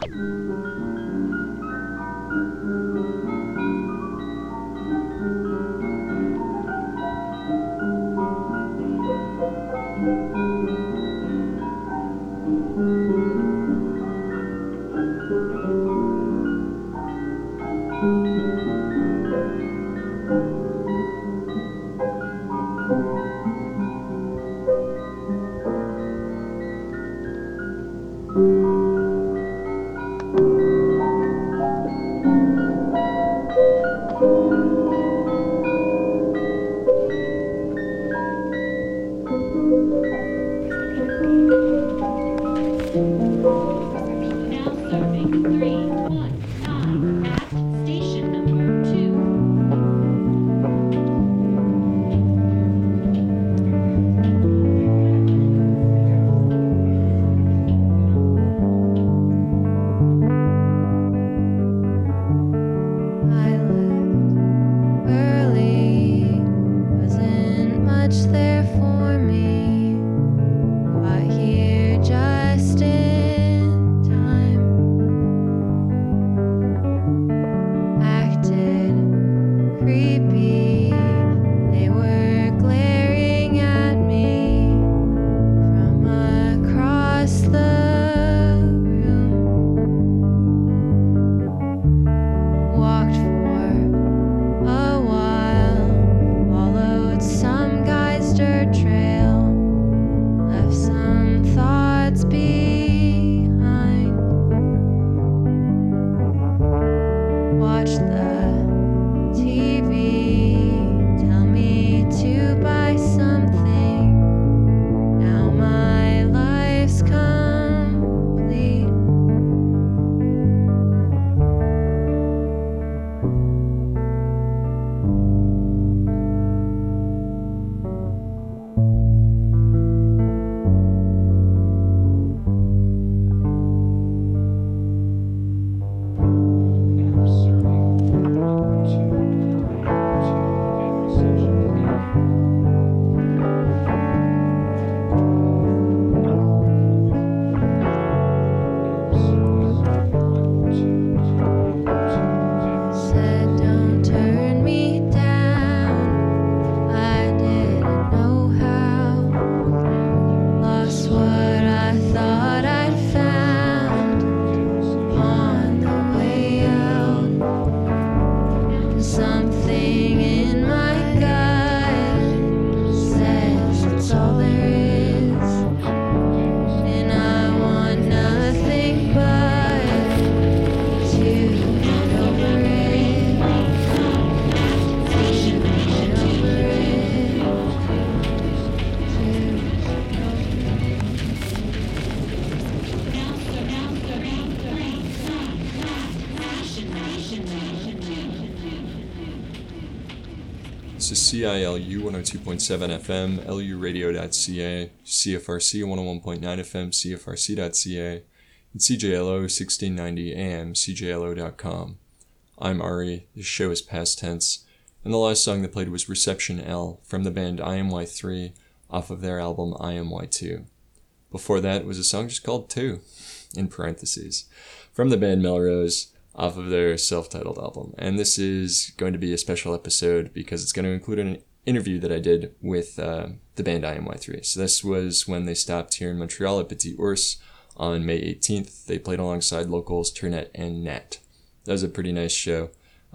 This is CILU 102.7 FM, luradio.ca, CFRC 101.9 FM, CFRC.ca, and CJLO 1690 AM, CJLO.com. I'm Ari, the show is past tense, and the last song that played was Reception L from the band IMY3 off of their album IMY2. Before that was a song just called 2, in parentheses, from the band Melrose off of their self-titled album. And this is going to be a special episode because it's going to include an interview that I did with the band IMY3. So this was when they stopped here in Montreal at Petit Ours on May 18th. They played alongside locals Turnet and Nat. That was a pretty nice show.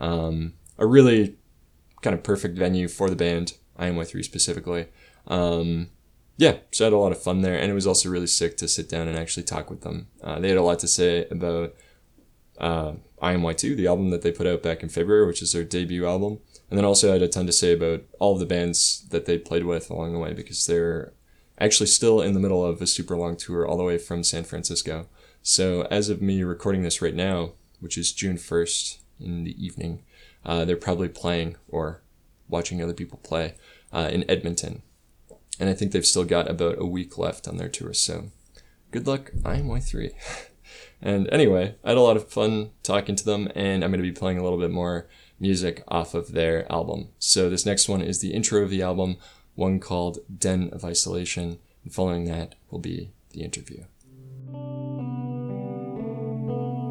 A really kind of perfect venue for the band, IMY3 specifically. Yeah, so I had a lot of fun there, and it was also really sick to sit down and actually talk with them. They had a lot to say about IMY2, the album that they put out back in February, which is their debut album. And then also I had a ton to say about all of the bands that they played with along the way, because they're actually still in the middle of a super long tour all the way from San Francisco. So as of me recording this right now, which is June 1st in the evening, they're probably playing or watching other people play in Edmonton. And I think they've still got about a week left on their tour, so good luck, IMY3. And anyway, I had a lot of fun talking to them, and I'm going to be playing a little bit more music off of their album. So this next one is the intro of the album, one called Den of Isolation, and following that will be the interview.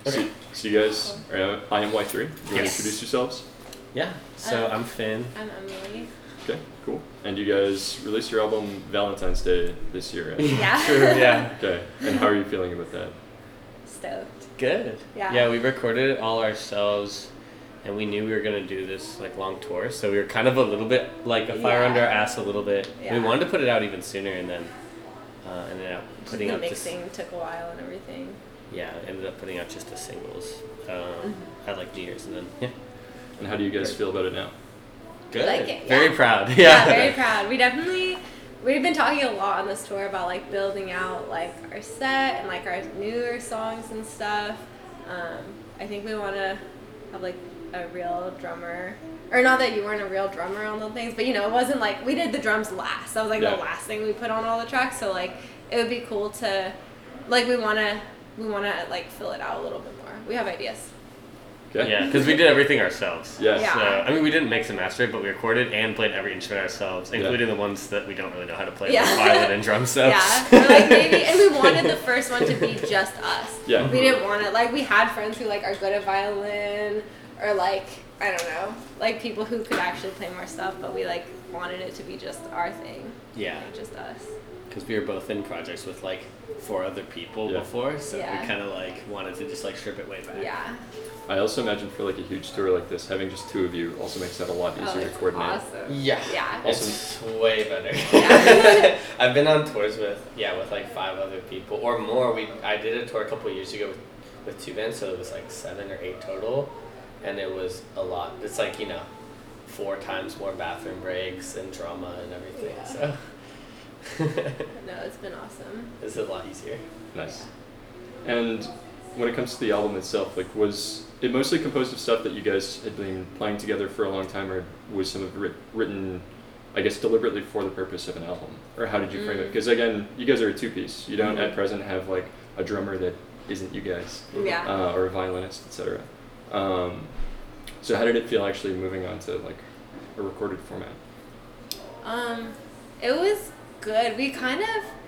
Okay. So you guys are IMY3. You want to introduce yourselves? Yeah. So I'm Finn. I'm Emily. Okay, cool. And you guys released your album Valentine's Day this year, right? Yeah. True, yeah. Okay. And how are you feeling about that? Stoked. Good. Yeah. Yeah, we recorded it all ourselves, and we knew we were gonna do this like long tour, so we were kind of a little bit like a fire under our ass a little bit. Yeah. We wanted to put it out even sooner, and then ended up Just putting the out mixing took a while and everything. ended up putting out just the singles at like New Year's, and then And how do you guys feel about it now? good. Like it, Very yeah. proud. Yeah, very proud. We've been talking a lot on this tour about like building out like our set and like our newer songs and stuff. I think we want to have like a real drummer, or not that you weren't a real drummer on the things, but you know, it wasn't like we did the drums last. That was like the last thing we put on all the tracks. So like it would be cool to like we want to like fill it out a little bit more. We have ideas. Okay. Yeah, because we did everything ourselves. Yes. Yeah. So, I mean, we didn't mix and master it, but we recorded and played every instrument ourselves, including the ones that we don't really know how to play, like violin and drum. So. Yeah, or like maybe, and we wanted the first one to be just us. Yeah. We didn't want it, like we had friends who like are good at violin, or like, I don't know, like people who could actually play more stuff, but we like wanted it to be just our thing. Yeah. Like, just us. Because we were both in projects with like 4 other people before, so we kind of like wanted to just like strip it way back. Yeah. I also imagine for like a huge tour like this, having just 2 of you also makes that a lot easier to It's coordinate. awesome. Yeah. Yeah. It's way better. Yeah. I've been on tours with like 5 other people or more. I did a tour a couple of years ago with 2 bands, so it was like 7 or 8 total, and it was a lot. It's like 4 times more bathroom breaks and drama and everything. Yeah. So No, it's been awesome. it's a lot easier. Nice. And when it comes to the album itself, like was it mostly composed of stuff that you guys had been playing together for a long time, or was some of it written, I guess, deliberately for the purpose of an album? Or how did you frame it? Because again, you guys are a 2-piece. You don't at present have like a drummer that isn't you guys, Yeah. or a violinist, etc. So how did it feel actually moving on to like a recorded format? It was good. We kind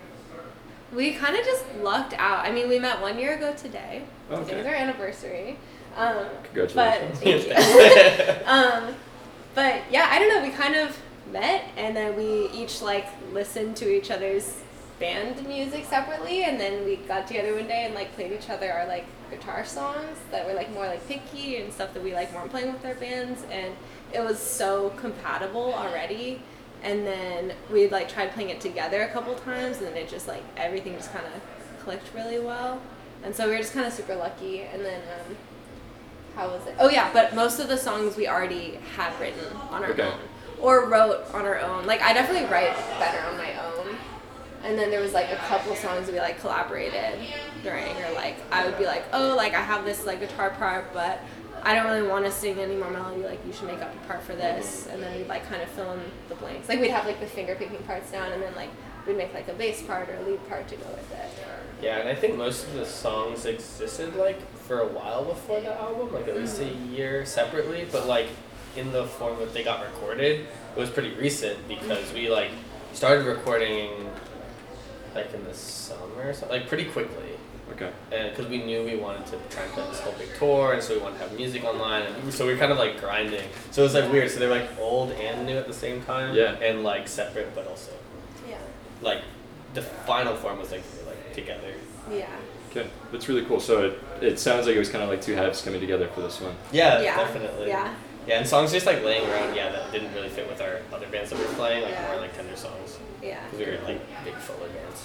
of just lucked out. I mean, we met 1 year ago today. Okay. Today was our anniversary. Congratulations. But thank you. But yeah, I don't know. We kind of met, and then we each like listened to each other's band music separately, and then we got together one day and like played each other our like guitar songs that were like more like picky and stuff that we like weren't playing with our bands, and it was so compatible already. And then we like tried playing it together a couple times, and then it just like everything just kind of clicked really well, and so we were just kind of super lucky. And then how was it? Oh yeah, but most of the songs we already had written on our own or wrote on our own. Like I definitely write better on my own, and then there was like a couple songs we like collaborated during, or like I would be like, oh, like I have this like guitar part, but I don't really want to sing any more melody, like you should make up a part for this, and then we'd like kind of fill in the blanks. Like we'd have like the finger picking parts down, and then like we'd make like a bass part or a lead part to go with it. Yeah, and I think most of the songs existed like for a while before the album, like at least a year separately, but like in the form that they got recorded, it was pretty recent because we like started recording like in the summer or something, like pretty quickly. Okay. And because we knew we wanted to try and play this whole big tour, and so we wanted to have music online, and so we were kind of like grinding. So it was like weird. So they're like old and new at the same time. Yeah. And like separate, but also Yeah. like the final form was like together. Yeah. Okay, that's really cool. So it sounds like it was kind of like 2 halves coming together for this one. Yeah, Yeah. definitely. Yeah. Yeah, and songs just like laying around, that didn't really fit with our other bands that we were playing, like more like tender songs. Yeah. Because we were like big fuller bands.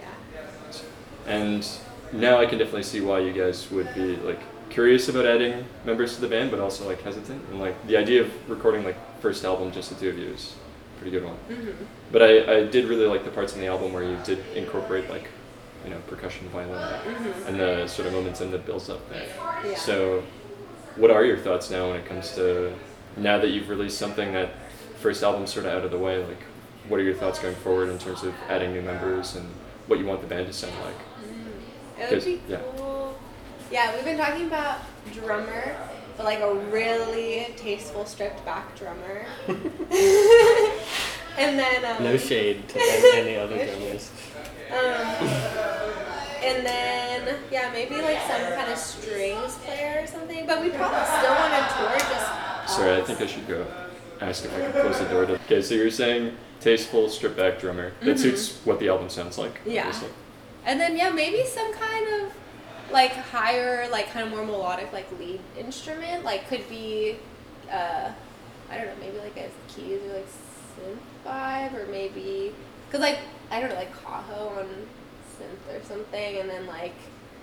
Yeah. And now I can definitely see why you guys would be like curious about adding members to the band, but also like hesitant. And like the idea of recording like first album just the 2 of you is a pretty good one. Mm-hmm. But I did really like the parts in the album where you did incorporate like, percussion, violin, and the sort of momentum that builds up there. Yeah. So what are your thoughts now when it comes to, now that you've released something that first album's sort of out of the way, like what are your thoughts going forward in terms of adding new members and what you want the band to sound like? It would be cool. Yeah, we've been talking about drummer, but like a really tasteful stripped back drummer. And then No shade to any other drummers. And then, yeah, maybe like some kind of strings player or something. But we probably still want to tour just. Sorry, I think I should go ask if I can close the door. Okay, so you're saying tasteful, stripped back drummer. That suits what the album sounds like. Yeah. Obviously. And then, yeah, maybe some kind of like higher, like kind of more melodic, like lead instrument. Like could be, I don't know, maybe like a keys or like synth vibe, or maybe, cause like I don't know, like Cajo on synth or something, and then like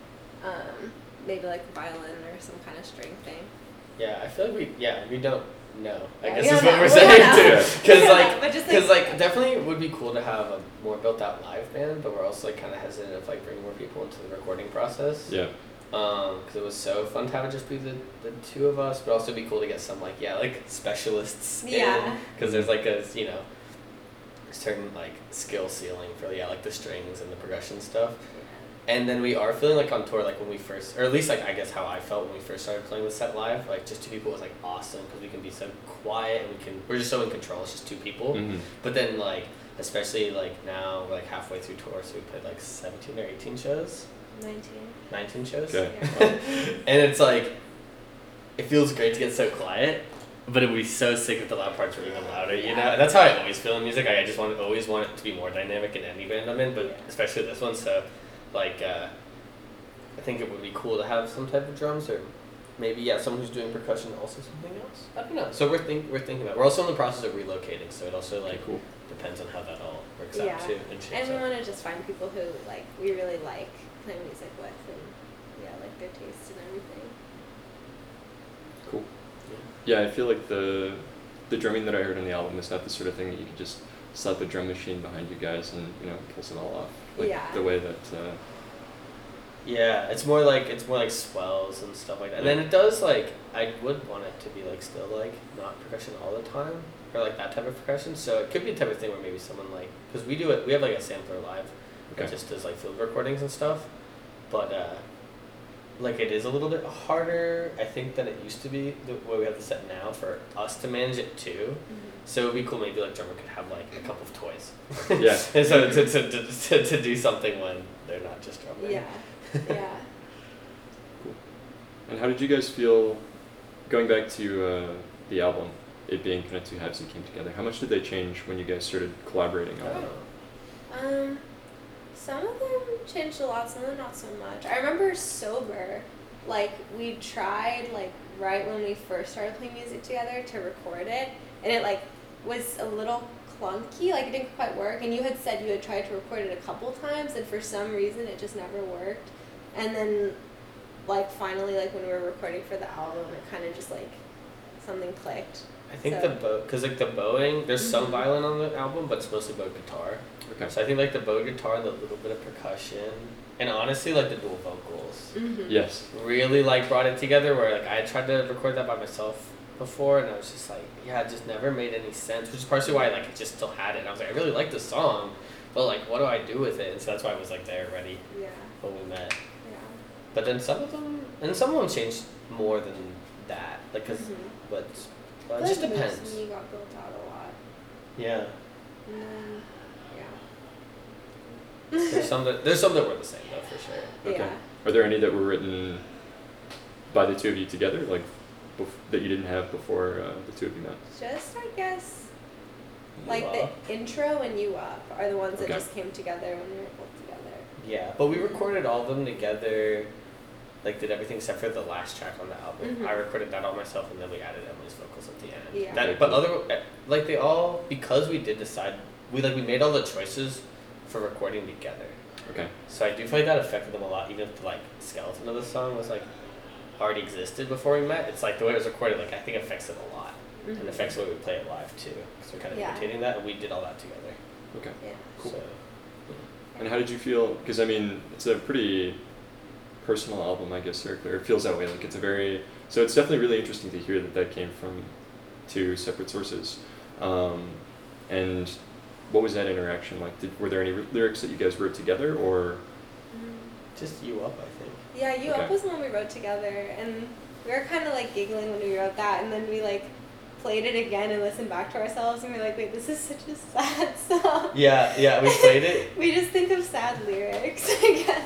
maybe like violin or some kind of string thing. Yeah, I feel like we don't know. I Yeah, guess we is don't what know. we're We saying don't know. too. Because But just, like definitely it would be cool to have a more built out live band, but we're also like kind of hesitant of like bringing more people into the recording process. Yeah. Because it was so fun to have it just be the two of us, but also be cool to get some like specialists Yeah. because there's like a certain like skill ceiling for like the strings and the progression stuff. And then we are feeling like on tour, like when we first, or at least like I guess how I felt when we first started playing the set live, like just two people was like awesome because we can be so quiet and we're just so in control. It's just two people. Mm-hmm. But then like especially like now we're like halfway through tour, so we played like 17 or 18 shows. 19 shows. Okay. And it's like it feels great to get so quiet, but it would be so sick if the loud parts were even louder, you know? And that's how I always feel in music. I just always want it to be more dynamic in any band I'm in, but especially this one. So like I think it would be cool to have some type of drums, or maybe someone who's doing percussion also something else. I don't know. So we're thinking about it. We're also in the process of relocating, so it also like Cool. depends on how that all works Yeah. out too and shapes And we up. want to just find people who like we really like playing music with, and like their taste and everything. Cool. Yeah, I feel like the drumming that I heard on the album is not the sort of thing that you could just slap a drum machine behind you guys and it pulls it all off. Like Yeah. the way that Yeah, it's more like swells and stuff like that. And then it does like I would want it to be like still like not percussion all the time, or like that type of percussion. So it could be a type of thing where maybe someone like, because we have like a sampler live that Okay. just does like field recordings and stuff, but like it is a little bit harder I think than it used to be the way we have the set now for us to manage it too. So it'd be cool maybe like drummer could have like a couple of toys. Yeah. And so to do something when they're not just drumming. Yeah. Yeah. Cool. And how did you guys feel going back to the album, it being kind of two halves that came together? How much did they change when you guys started collaborating on it? Some of them changed a lot, some of them not so much. I remember Sober, like we tried like right when we first started playing music together to record it, and it like was a little clunky, like it didn't quite work, and you had said you had tried to record it a couple times and for some reason it just never worked. And then like finally like when we were recording for the album it kind of just like something clicked. I think So- because like the bowing, there's some Mhm. violin on the album, but it's mostly bowed guitar. Okay. So I think like the bowed guitar and the little bit of percussion, and honestly like the dual vocals, Yes. really like brought it together. Where like I tried to record that by myself before, and I was just like, it just never made any sense. Which is partially why like I just still had it. And I was like, I really like the song, but like what do I do with it? And so that's why I was like there ready Yeah. when we met. Yeah. But then some of them changed more than that, like because but it just depends. You got built out a lot. Yeah. And then, There's some that were the same though for sure. Okay. Yeah. Are there any that were written by the two of you together, like that you didn't have before the two of you met? Just, I guess, like Wow. the intro and You Up are the ones that Okay. just came together when we were both together. Yeah, but we recorded all of them together. Like did everything except for the last track on the album. Mhm. I recorded that all myself, and then we added Emily's vocals at the end. Yeah. Okay, But cool. like they all, because we did decide, we made all the choices for recording together. Okay. So I do feel like that affected them a lot, even if the like skeleton of the song was like already existed before we met. It's like the way it was recorded, like I think affects it a lot, and affects the way we play it live too, because we're kind of Yeah. imitating that, and we did all that together. Okay. Yeah. Cool. So, And how did you feel? Because I mean, it's a pretty personal album, I guess, or it feels that way. Like it's so it's definitely really interesting to hear that came from two separate sources. And what was that interaction like? Were there any lyrics that you guys wrote together, or? just You Up, I think. Yeah, You Okay. Up was the one we wrote together, and we were kind of like giggling when we wrote that, and then we like played it again and listened back to ourselves, and we were like, wait, this is such a sad song. Yeah, we played it. We just think of sad lyrics, I guess.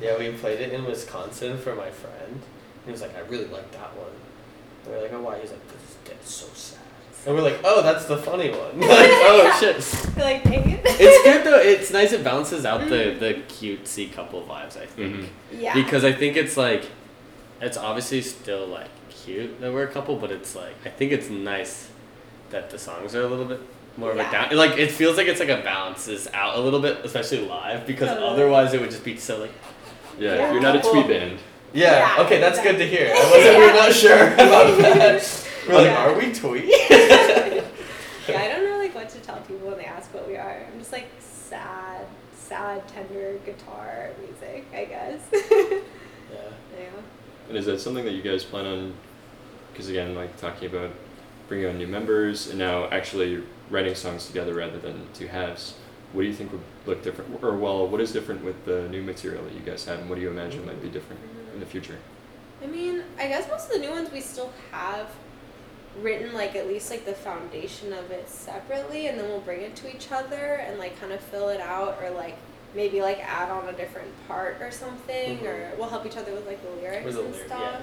Yeah, we played it in Wisconsin for my friend. And he was like, I really like that one. And we're like, oh, why? He's like, this is dead so sad. And we're like, oh, that's the funny one. Like, oh, shit. You're like, dang it. It's good, though. It's nice. It balances out the cutesy couple vibes, I think. Mm-hmm. Yeah. Because I think it's, like, it's obviously still, like, cute that we're a couple, but it's, like, I think it's nice that the songs are a little bit more of a down. Like, it feels like it's, like, a balances out a little bit, especially live, because otherwise it would just be so, like... Yeah, if you're not a twee band. Yeah, okay, that's exactly. good to hear. We're not sure about that. We're like, are we twee? Yeah, I don't know like what to tell people when they ask what we are. I'm just like sad, tender guitar music, I guess. Yeah. And is that something that you guys plan on, because again, like talking about bringing on new members and now actually writing songs together rather than two halves, what do you think would look different? Or well, what is different with the new material that you guys have, and what do you imagine might be different in the future? I mean, I guess most of the new ones we still have written like at least like the foundation of it separately, and then we'll bring it to each other and like kind of fill it out, or like maybe like add on a different part or something, or we'll help each other with like the lyrics and stuff.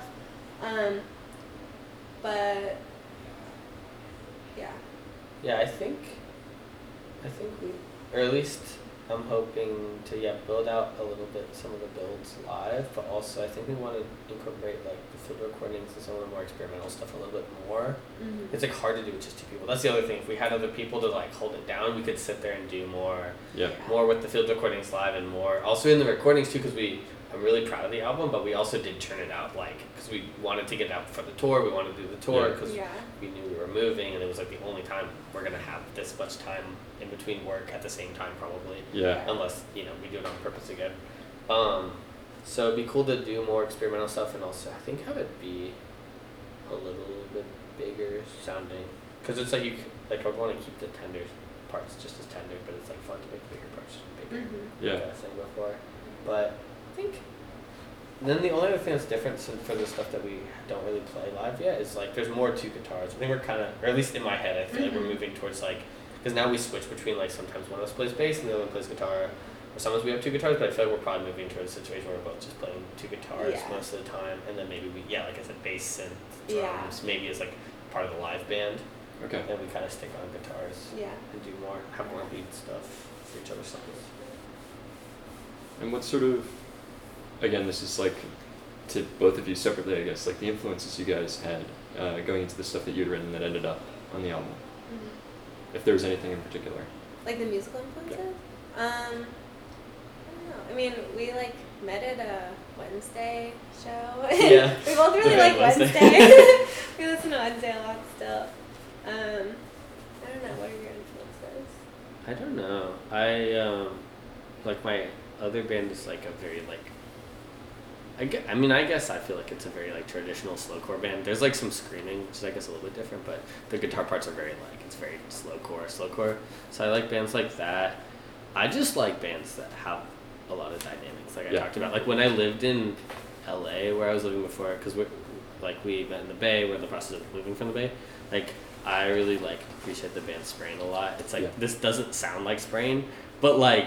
But yeah, I think we, or at least I'm hoping to build out a little bit some of the builds live, but also I think we want to incorporate like the field recordings and some of the more experimental stuff a little bit more. It's like hard to do with just two people. That's the other thing. If we had other people to like hold it down, we could sit there and do more with the field recordings live, and more also in the recordings too, because I'm really proud of the album, but we also did turn it out like, because we wanted to get it out for the tour, we wanted to do the tour because we knew we were moving, and it was like the only time we're going to have this much time in between work at the same time probably, unless we do it on purpose again. So it'd be cool to do more experimental stuff, and also I think have it be a little bit bigger sounding, because it's like I want to keep the tender parts just as tender, but it's like fun to make bigger parts bigger. Like I was saying before, but I think then the only other thing that's different for the stuff that we don't really play live yet is like there's more two guitars. I think we're kind of, or at least in my head, I feel like we're moving towards like, because now we switch between like sometimes one of us plays bass and the other one plays guitar, or sometimes we have two guitars, but I feel like we're probably moving towards a situation where we're both just playing two guitars most of the time, and then maybe we, like I said, bass and drums maybe as like part of the live band. Okay. And we kind of stick on guitars and do more, have more lead stuff for each other's songs. And what sort of, again, this is like to both of you separately, I guess, like the influences you guys had going into the stuff that you'd written that ended up on the album. If there was anything in particular. Like the musical influences? I don't know. I mean, we like met at a Wednesday show. Yeah. We both really like Wednesday. We listen to Wednesday a lot still. I don't know. What are your influences? I don't know. I like my other band is like a very like, I guess I feel like it's a very like traditional slowcore band. There's like some screaming, which is I guess a little bit different, but the guitar parts are very like, it's very slowcore. So I like bands like that. I just like bands that have a lot of dynamics, like I talked about. Like when I lived in LA, where I was living before, because we met in the Bay, we're in the process of moving from the Bay. Like I really like appreciate the band Sprain a lot. It's like this doesn't sound like Sprain, but like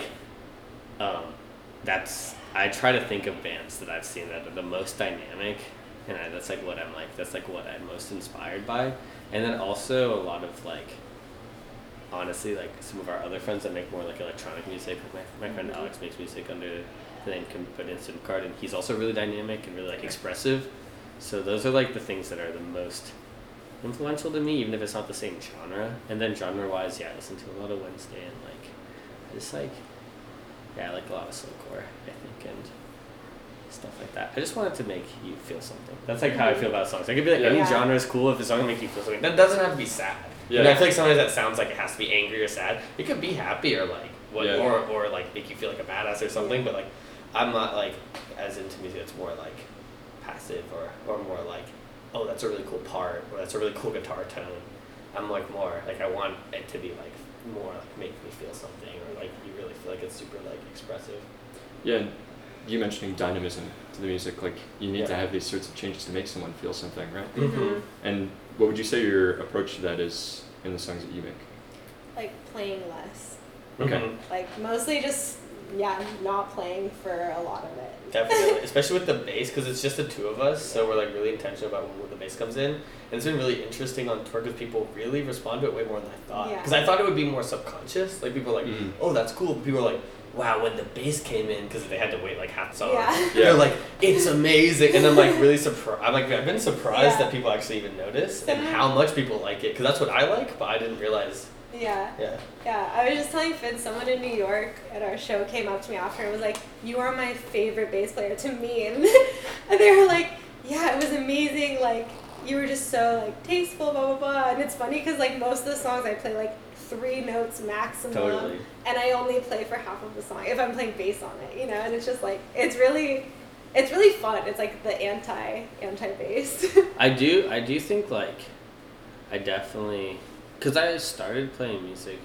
I try to think of bands that I've seen that are the most dynamic, and that's like what I'm most inspired by. And then also a lot of like, honestly, like some of our other friends that make more like electronic music. Like my friend Alex makes music under the name Put Instant Card, and he's also really dynamic and really like expressive. So those are like the things that are the most influential to me, even if it's not the same genre. And then genre-wise, I listen to a lot of Wednesday, and like I just like I like a lot of slowcore, I think, and stuff like that. I just want it to make you feel something. That's like how I feel about songs. I could be like, any genre is cool if the song makes you feel something. That doesn't have to be sad. Yeah. And I feel like sometimes that sounds like it has to be angry or sad. It could be happy or like or like make you feel like a badass or something. But like, I'm not like as into music that's more like passive or more like, oh, that's a really cool part, or that's a really cool guitar tone. I'm like more like, I want it to be like more like make me feel something, or like you really feel like it's super like expressive. Yeah, and you mentioning dynamism to the music, like you need to have these sorts of changes to make someone feel something, right? And what would you say your approach to that is in the songs that you make? Like playing less. Okay. Like mostly just not playing for a lot of it. Definitely, especially with the bass, because it's just the two of us, so we're like really intentional about when the bass comes in. And it's been really interesting on tour because people really respond to it way more than I thought. Yeah. Because I thought it would be more subconscious. Like people are like, oh, that's cool. But people are like, wow, when the bass came in, because they had to wait like half the song. Yeah. They're like, it's amazing, and I'm like really surprised. I've been surprised Yeah. that people actually even notice and how much people like it. Because that's what I like, but I didn't realize. Yeah. Yeah. Yeah, I was just telling Finn, someone in New York at our show came up to me after and was like, "You are my favorite bass player," to me, and they were like, "Yeah, it was amazing. Like, you were just so like tasteful, blah blah blah." And it's funny because like most of the songs I play like 3 notes maximum, Totally. and I only play for half of the song if I'm playing bass on it, you know. And it's just like it's really fun. It's like the anti bass. I do think like I definitely, because I started playing music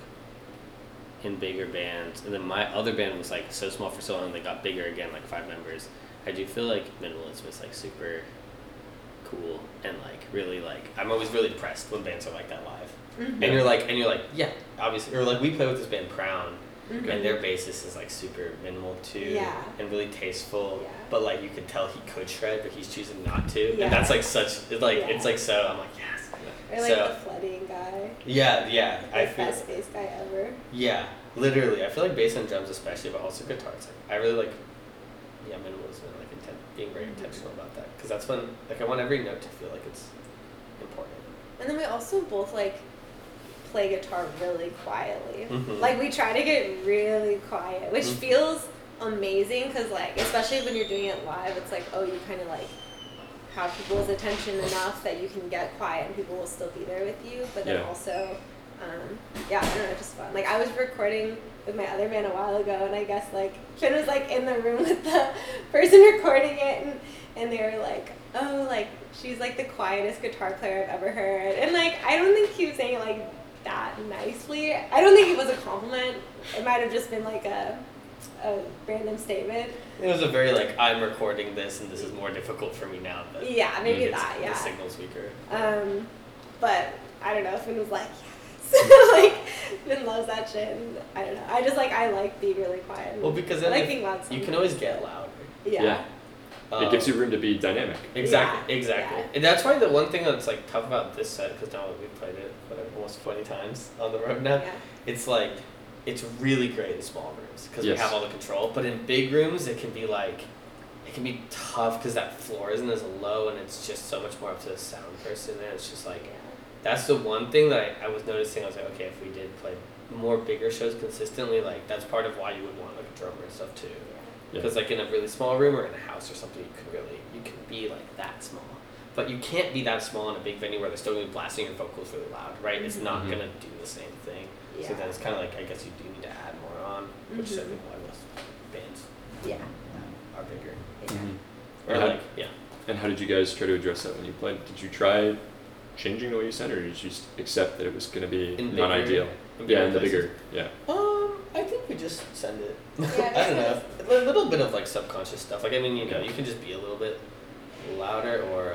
in bigger bands, and then my other band was like so small for so long, and they got bigger again, like 5 members. I do feel like minimalism is like super cool, and like really like I'm always really impressed when bands are like that live. Mm-hmm. And you're like yeah, obviously, or like we play with this band Crown. Mm-hmm. And their bassist is like super minimal too, Yeah. and really tasteful. Yeah. But like you could tell he could shred, but he's choosing not to. Yeah. And that's like such like Yeah. it's like so. I'm like yes. Or like So- the flooding guy, Yeah. the I feel best bass guy ever. yeah, literally. I feel like bass and drums especially, but also guitars. Like, I really like minimalism and like being very intentional about that, because that's when like I want every note to feel like it's important. And then we also both like play guitar really quietly. Mhm. Like we try to get really quiet, which Mhm. feels amazing because like especially when you're doing it live, it's like you kind of like have people's attention enough that you can get quiet and people will still be there with you. But then Yeah. also, I don't know, it's just fun. Like I was recording with my other band a while ago, and I guess like Finn was like in the room with the person recording it, and they were like, oh, like she's like the quietest guitar player I've ever heard, and like I don't think he was saying it like that nicely. I don't think it was a compliment. It might have just been like a random statement. It was a very like I'm recording this and this is more difficult for me now. But Yeah, maybe it's- that. Yeah. The signal's weaker. But I don't know. Finn was like, yes. Like Finn loves that shit. And I don't know. I just like I like being really quiet. Well, because I then like if- being loud. you sometimes. can always get louder. Yeah. It gives you room to be dynamic. Exactly, Yeah, exactly. yeah. And that's why the one thing that's like tough about this set, because now we've played it almost 20 times on the road now, Yeah. it's like it's really great in small rooms because Yes. we have all the control. But in big rooms, it can be tough because that floor isn't as low, and it's just so much more up to the sound person. And it's just like that's the one thing that I was noticing. I was like, okay, if we did play more bigger shows consistently, like that's part of why you would want like a drummer and stuff too. Yeah. Because like in a really small room or in a house or something, you can be like that small, but you can't be that small in a big venue where they're still gonna be blasting your vocals really loud, right? It's not Mhm. gonna do the same thing. So Yeah. then it's kind of like I guess you do need to add more on, which is I Mhm. think why most bands Yeah. are bigger. Mm-hmm. Or And how- like yeah. And how did you guys try to address that when you played? Did you try changing the way you sounded, or did you just accept that it was going to be In not bigger- ideal? in Yeah, bigger in the places? bigger. Yeah. I think we just send it. Yeah, I don't know. A little bit of like subconscious stuff. Like I mean, you know, you can just be a little bit louder, or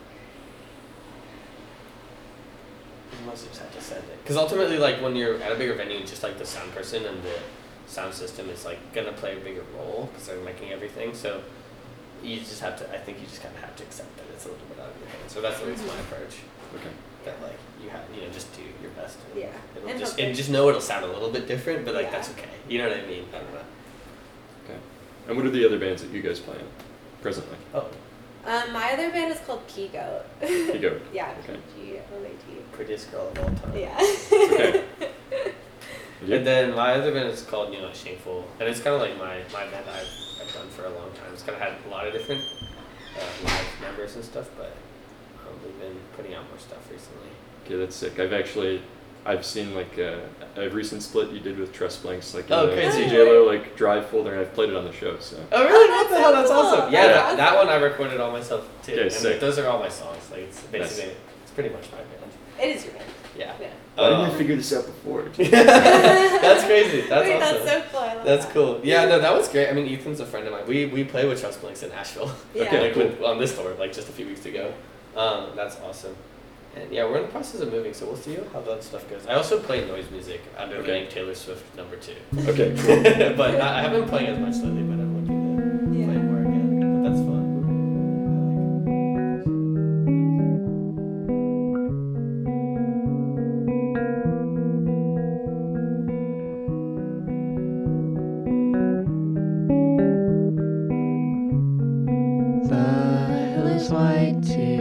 you must just have to send it. Because ultimately, like when you're at a bigger venue, just like the sound person and the sound system is like gonna play a bigger role because they're making everything. So you just have to. I think you just kind of have to accept that it's a little bit out of your hands. So that's at least my approach. Okay. That like you have, just do your best. Yeah. It'll And just hopefully- and just know it'll sound a little bit different, but like Yeah. that's okay. You know what I mean? I don't know. Okay. And what are the other bands that you guys play in presently? Oh, My other band is called P-Goat. P-Goat. Yeah. Okay. P-G-O-A-T. prettiest girl of all time. Yeah. Okay. You? And then my other band is called Not Shameful, and it's kind of like my band I've done for a long time. It's kind of had a lot of different live members and stuff, but we've been putting out more stuff recently. Okay, that's sick. I've seen like a recent split you did with Trust Blanks, like Oh, in the crazy. CJLO like drive folder, and I've played it on the show. So Oh really? Oh, What the that's hell? so That's cool. awesome. Yeah, That's that awesome. one I recorded all myself too. Okay, and sick. those are all my songs. Like it's basically it's pretty much my band. It is your band. Yeah. Yeah. why didn't you figure this out before? That's crazy. That's Wait, awesome. that's so cool. I love That's that. cool. Yeah, no, that was great. I mean, Ethan's a friend of mine. We play with Trust Blanks in Nashville. Yeah. Okay. like cool. on this tour, like just a few weeks ago. That's awesome. And yeah, we're in the process of moving, so we'll see how that stuff goes. I also play noise music under the Okay. name Taylor Swift #2. Okay, cool. But I haven't been playing as much lately, but I'm looking to play more again. But that's fun. The hill is white too.